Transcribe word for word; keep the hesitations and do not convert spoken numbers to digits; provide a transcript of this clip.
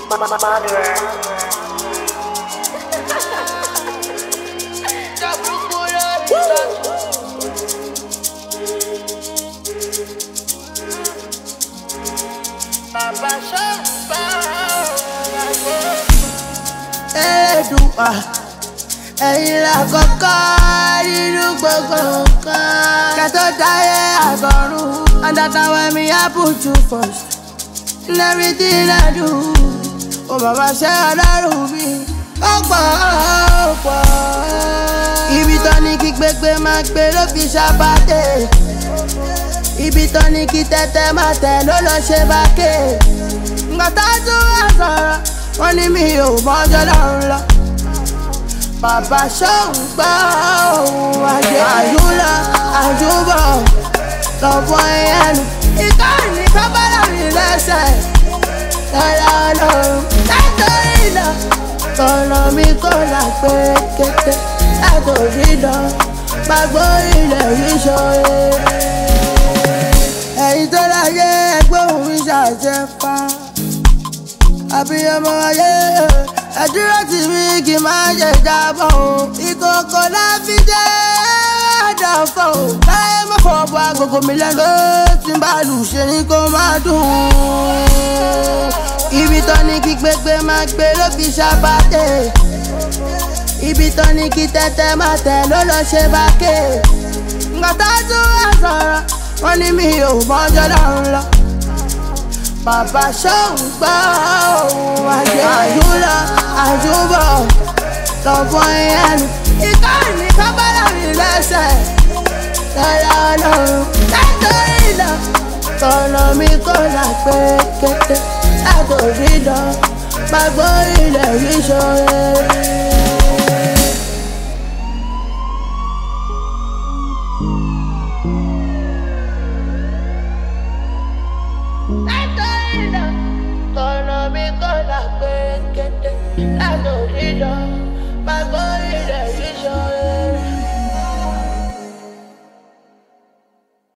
Elédùà, ẹ̀yin la kọ́kọ́ nínú gbogbo nǹkan. Kẹ́ tó dáyé àtọ̀run, and that na when me I put you first in everything I do. Oh bàbá ṣe ọlọ́run mi, ó pọ̀ ó pọ̀. Ibi tán ní kí gbégbé máa gbé ló fi ṣàbàdé. Ibi tán ní kí tẹ́tẹ́ máa tẹ̀ ló lọ ṣe bákè. Nǹkan tá a tún wá sọ̀rọ̀, wọ́n ní mi ò mọ́jọ́ lọ́run lọ. Bàbá ṣóun gbọ́ ohun àjẹ́ àjúlọ àjúbọ̀ lọ́pọ̀ ẹ̀yẹ́nu. Ìkànnì kábàlà mi lẹ́sẹ̀ lọ́la ọlọ́run. Látòrí lọ, kọ̀nà mi kò là pé kété. Látòrí lọ, gbàgbó ilẹ̀ yìí ṣòye. Ẹ̀yin tó láyé ẹgbẹ́ òun mi ṣàṣẹ fa. Àbíyamọ ayé ẹdúró tì mí kí n má ṣe jábọ̀ o. Ìkòkò náà fi dé àdàfọ̀ o. Láyé má fọ bọ agogo mi lẹ́nu tí n bá lù ṣe ni kó má dùn. Ibi tán ní kí gbégbé máa gbé ló fi ṣàbàdé. Ibi tán ní kí tẹ́tẹ́ máa tẹ̀ ló lọ ṣe bákè. Nǹkan tá a tún wá sọ̀rọ̀, wọ́n ní mi ò mọ́jọ́ lọ́run lọ. Bàbá ṣóun gbọ́ ohun àjẹ́ àjúlọ àjúbọ̀ lọ́pọ̀ ẹ̀yẹ́nu. Ìkànnì kábàlà mi lẹ́sẹ̀ lọ́la ọlọ́run. Látòrí lọ, kọ̀nà mi kò là pé kété. Látòrí lọ, gbàgbó ilẹ̀ yìí ṣòye. Kọ̀nà mi kò là pé